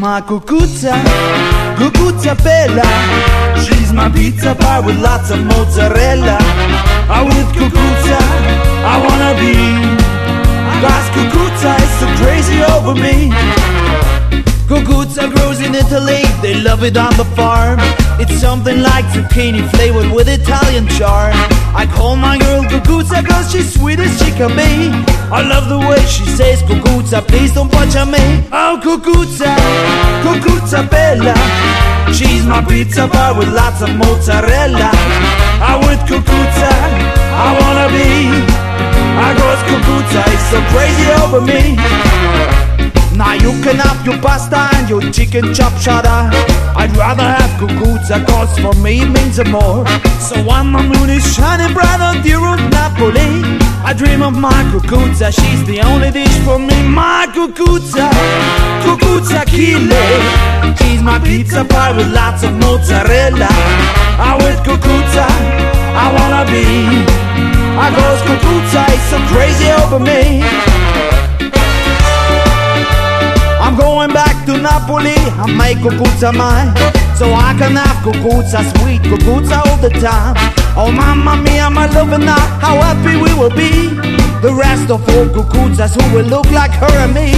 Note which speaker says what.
Speaker 1: My cucuzza, cucuzza bella. She's my pizza pie with lots of mozzarella. With cucuzza, I wanna be. Cause cucuzza is so crazy over me. Cucuzza grows in Italy, they love it on the farm. It's something like zucchini flavored with Italian charm. I call my girl Cucuzza cause she's sweet as she can be. I love the way she says Cucuzza, please don't punch on me. Oh Cucuzza, Cucuzza bella. She's my pizza pie with lots of mozzarella. With Cucuzza, I wanna be. Cause Cucuzza is so crazy over me. Now you can have your pasta and your chicken chop chata. I'd rather have Cucuzza cause for me it means more. So when my moon is shining bright on the road Napoli, I dream of my Cucuzza, she's the only dish for me. My Cucuzza, Cucuzza killer. She's my pizza pie with lots of mozzarella. With Cucuzza, I wanna be. Cause Cucuzza is so crazy over me. I'm going back to Napoli, I make Cucuzza mine, so I can have Cucuzza, sweet Cucuzza all the time. Oh mamma mia, my love and I, how happy we will be. The rest of all Cucuzzas who will look like her and me.